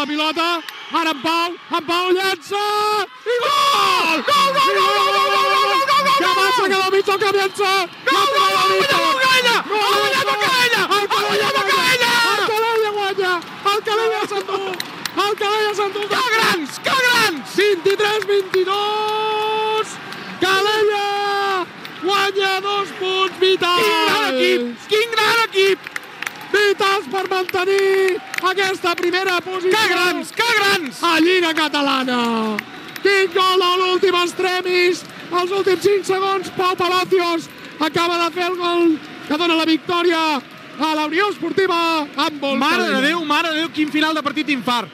la pilota, ara en Pau llença, i gol! Que passa, que del mig del camp llença! El Calella guanya! El Calella s'endú! Que grans! 23-22! Calella guanya 2 punts vitals! Quin gran equip! Vitals per mantenir aquesta primera posició. Que grans! A Lliga Catalana. Quin gol a l'últim extremis. Els últims 5 segons, Pau Palacios acaba de fer el gol que dona la victòria a la Unió Esportiva Handbol. Mare de Déu, quin final de partit infart.